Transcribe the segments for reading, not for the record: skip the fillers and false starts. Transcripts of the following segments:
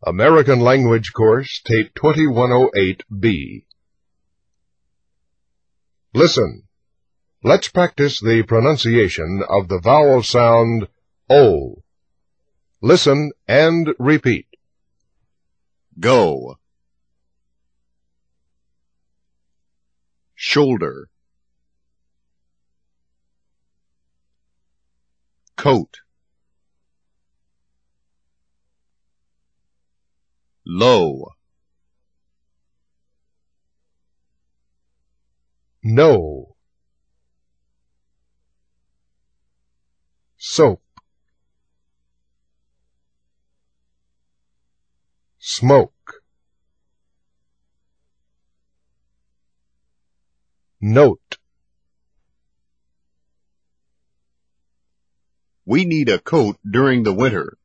American Language Course, Tape 2108B. Listen. Let's practice the pronunciation of the vowel sound O. Listen and repeat. Go. Shoulder. Coat. Low. No. Soap. Smoke. Note. We need a coat during the winter.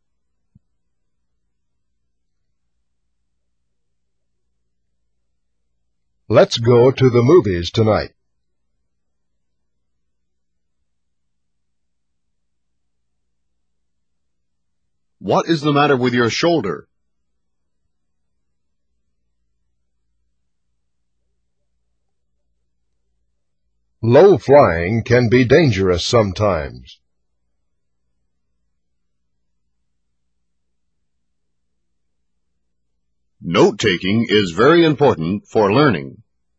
Let's go to the movies tonight. What is the matter with your shoulder? Low flying can be dangerous sometimes. Note-taking is very important for learning.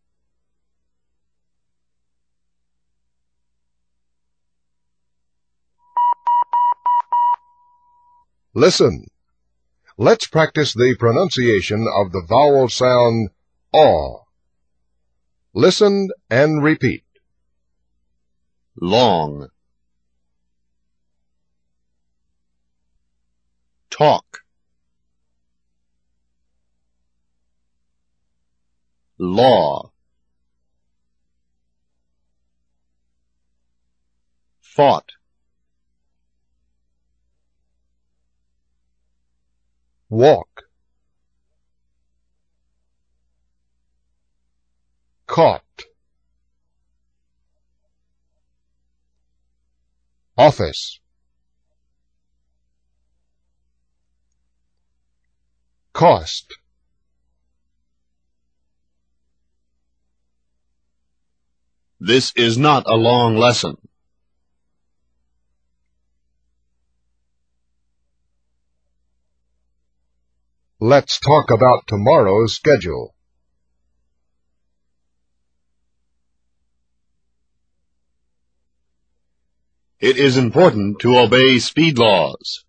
Listen. Let's practice the pronunciation of the vowel sound aw. Listen and repeat. Long. Talk. Law. Fought. Walk. Caught. Office. Cost. This is not a long lesson. Let's talk about tomorrow's schedule. It is important to obey speed laws.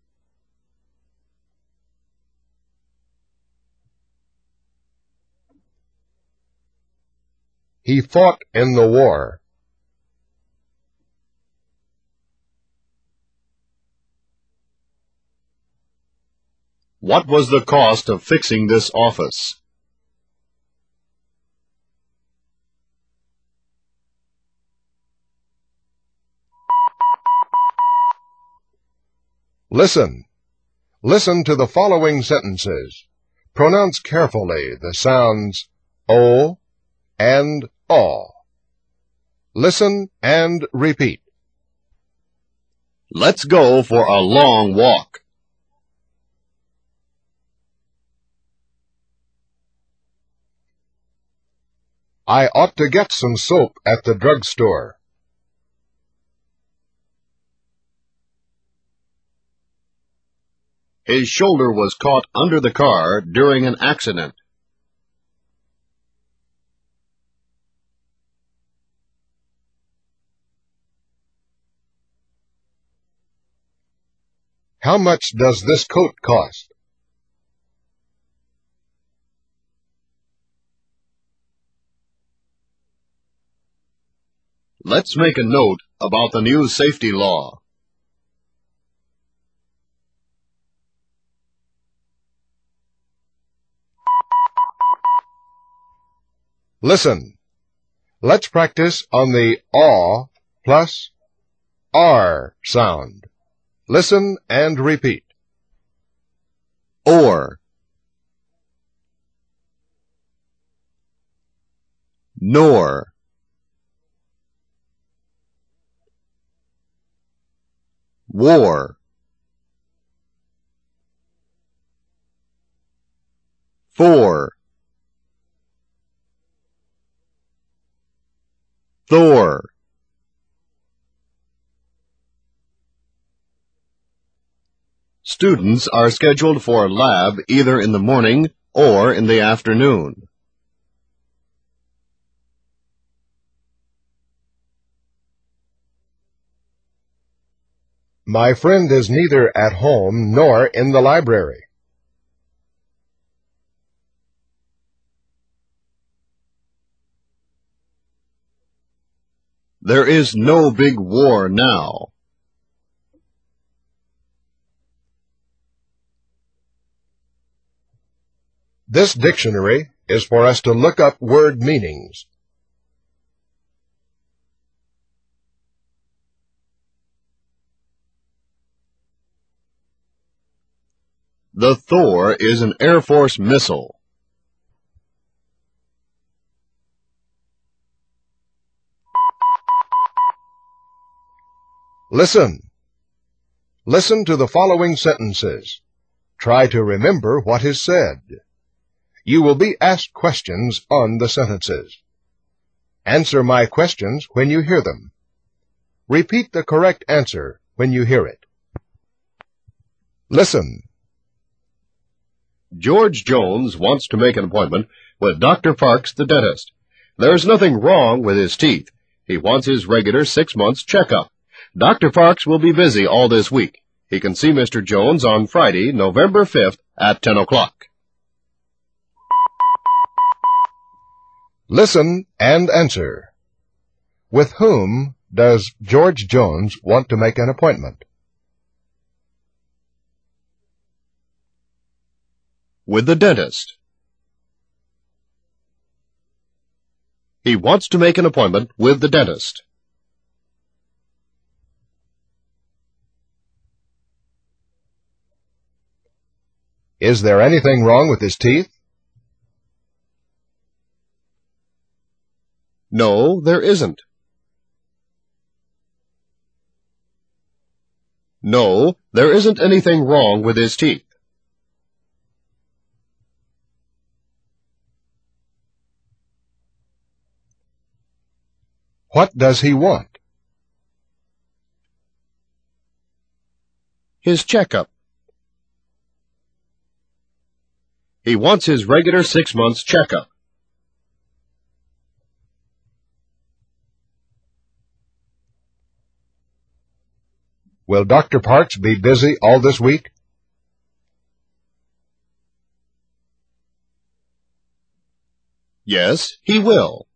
He fought in the war. What was the cost of fixing this office? Listen. Listen to the following sentences. Pronounce carefully the sounds O and aw. Listen and repeat. Let's go for a long walk. I ought to get some soap at the drugstore. His shoulder was caught under the car during an accident. How much does this coat cost? Let's make a note about the new safety law. Listen. Let's practice on the aw plus r sound. Listen and repeat. Or. Nor. War. 4. Thor. Students are scheduled for lab either in the morning or in the afternoon. My friend is neither at home nor in the library. There is no big war now. This dictionary is for us to look up word meanings. The Thor is an Air Force missile. Listen. Listen to the following sentences. Try to remember what is said. You will be asked questions on the sentences. Answer my questions when you hear them. Repeat the correct answer when you hear it. Listen. George Jones wants to make an appointment with Dr. Parks, the dentist. There's nothing wrong with his teeth. He wants his regular 6-month checkup. Dr. Parks will be busy all this week. He can see Mr. Jones on Friday, November 5th at 10 o'clock. Listen and answer. With whom does George Jones want to make an appointment? With the dentist. He wants to make an appointment with the dentist. Is there anything wrong with his teeth? No, there isn't. No, there isn't anything wrong with his teeth. What does he want? His checkup. He wants his regular 6-month checkup. Will Dr. Parks be busy all this week? Yes, he will.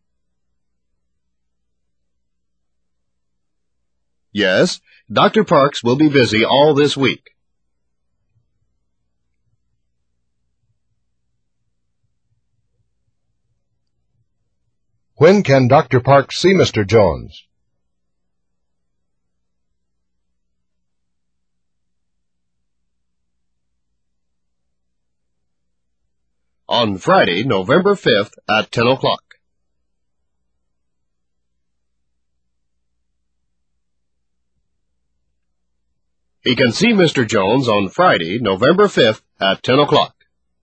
Yes, Dr. Parks will be busy all this week. When can Dr. Parks see Mr. Jones? On Friday, November 5th at 10 o'clock. He can see Mr. Jones on Friday, November 5th at 10 o'clock.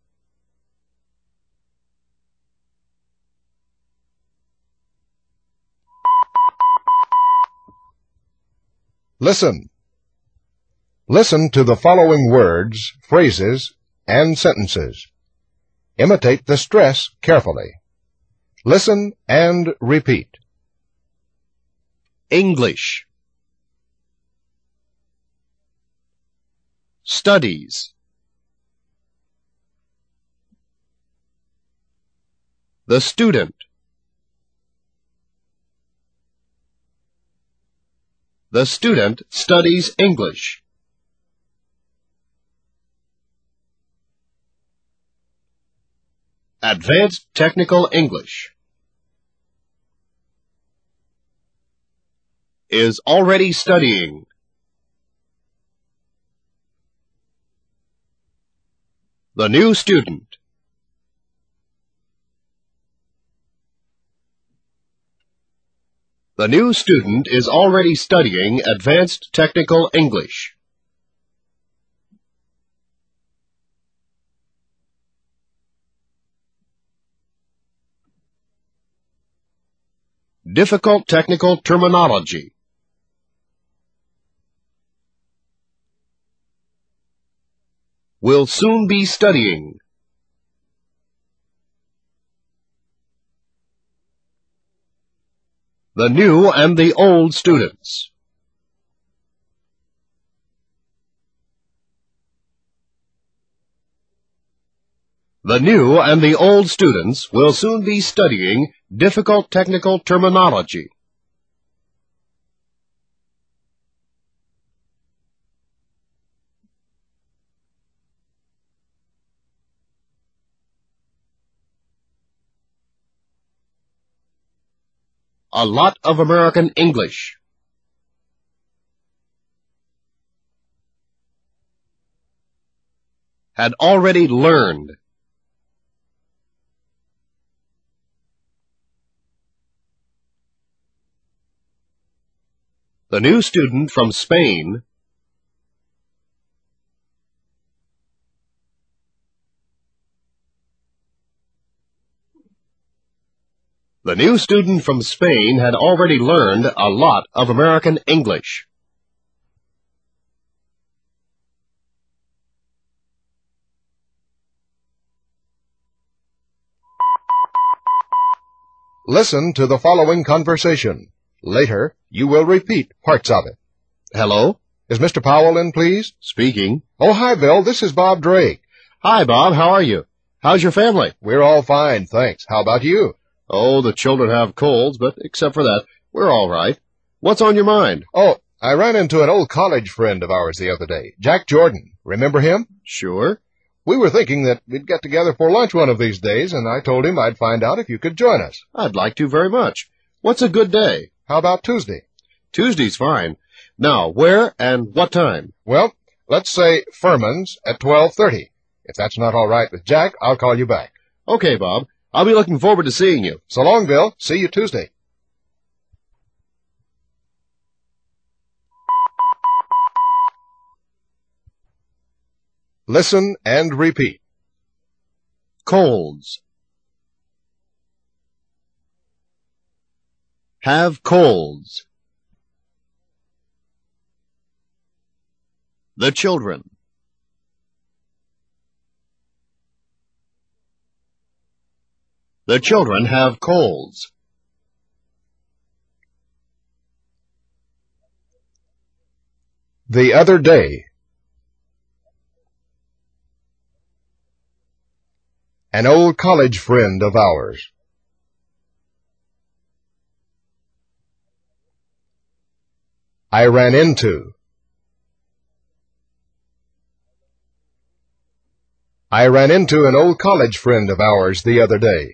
Listen. Listen to the following words, phrases, and sentences. Imitate the stress carefully. Listen and repeat. English. Studies. The student. The student studies English. Advanced Technical English. Is already studying. The new student. The new student is already studying Advanced Technical English. difficult technical terminology. Will soon be studying. The new and the old students. The new and the old students will soon be studying difficult technical terminology. A lot of American English. Had already learned. The new student from Spain The new student from Spain had already learned a lot of American English. Listen to the following conversation. Later, you will repeat parts of it. Hello? Is Mr. Powell in, please? Speaking. Oh, hi, Bill. This is Bob Drake. Hi, Bob. How are you? How's your family? We're all fine, thanks. How about you? Oh, the children have colds, but except for that, we're all right. What's on your mind? Oh, I ran into an old college friend of ours the other day, Jack Jordan. Remember him? Sure. We were thinking that we'd get together for lunch one of these days, and I told him I'd find out if you could join us. I'd like to very much. What's a good day? How about Tuesday? Tuesday's fine. Now, where and what time? Well, let's say Furman's at 12:30. If that's not all right with Jack, I'll call you back. Okay, Bob. I'll be looking forward to seeing you. So long, Bill. See you Tuesday. Listen and repeat. Colds. Have colds. The children. The children have colds. The other day. An old college friend of ours. I ran into. I ran into an old college friend of ours the other day.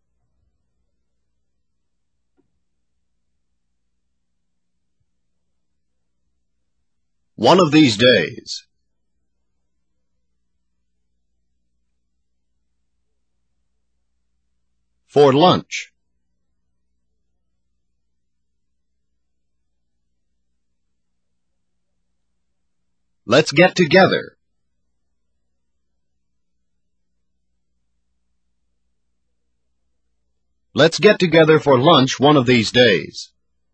One of these days. For lunch. Let's get together. Let's get together for lunch one of these days.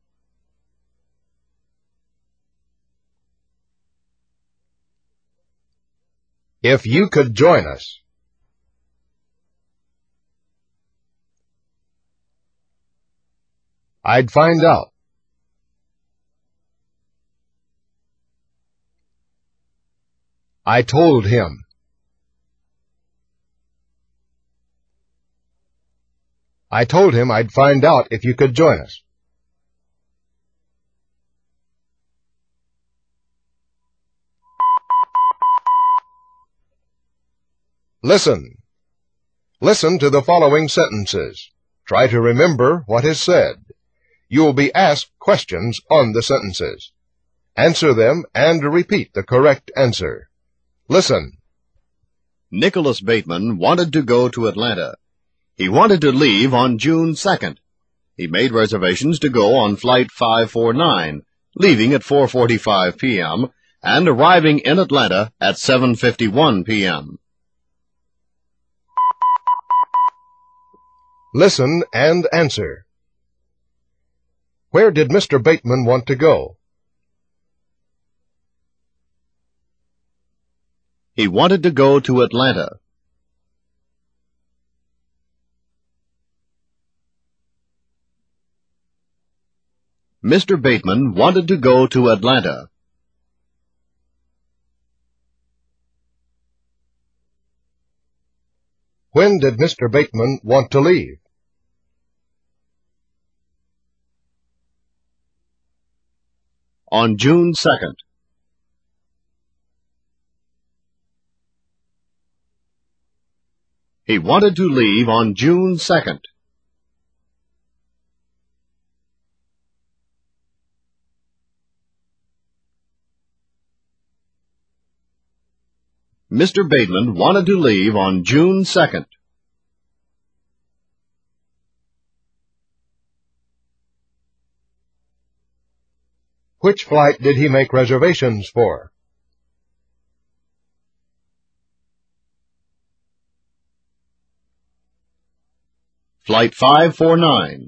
If you could join us. I'd find out. I told him. I told him I'd find out if you could join us. Listen. Listen to the following sentences. Try to remember what is said. You will be asked questions on the sentences. Answer them and repeat the correct answer. Listen. Nicholas Bateman wanted to go to Atlanta. He wanted to leave on June 2nd. He made reservations to go on Flight 549, leaving at 4:45 p.m. and arriving in Atlanta at 7:51 p.m. Listen and answer. Where did Mr. Bateman want to go? He wanted to go to Atlanta. Mr. Bateman wanted to go to Atlanta. When did Mr. Bateman want to leave? On June 2nd. He wanted to leave on June 2nd. Mr. Bateman wanted to leave on June 2nd. Which flight did he make reservations for? Flight 549.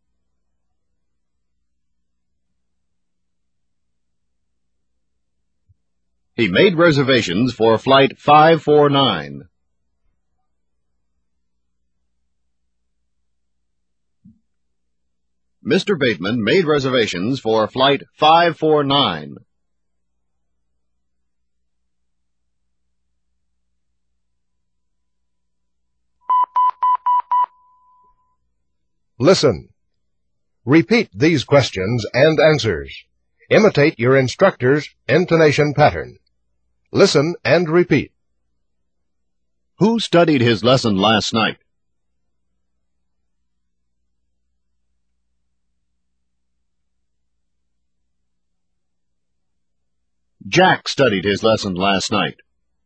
He made reservations for Flight 549. Mr. Bateman made reservations for Flight 549. Listen. Repeat these questions and answers. Imitate your instructor's intonation pattern. Listen and repeat. Who studied his lesson last night? Jack studied his lesson last night.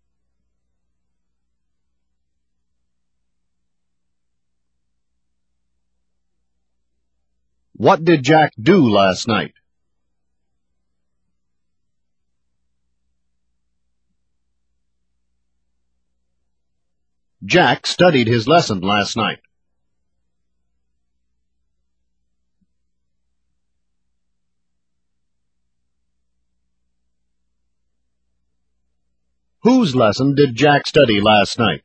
What did Jack do last night? Jack studied his lesson last night. Whose lesson did Jack study last night?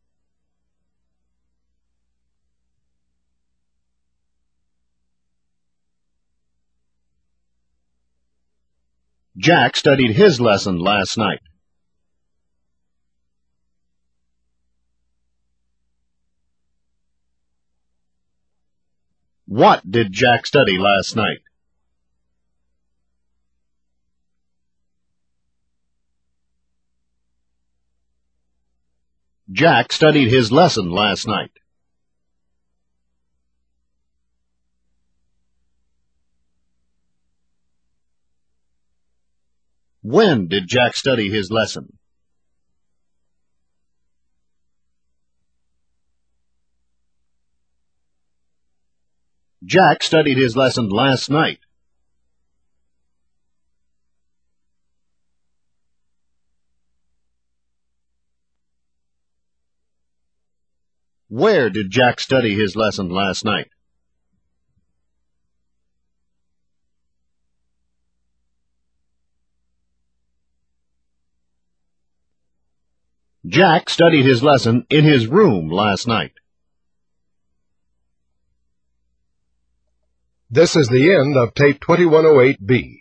Jack studied his lesson last night. What did Jack study last night? Jack studied his lesson last night. When did Jack study his lesson? Jack studied his lesson last night. Where did Jack study his lesson last night? Jack studied his lesson in his room last night. This is the end of Tape 2108B.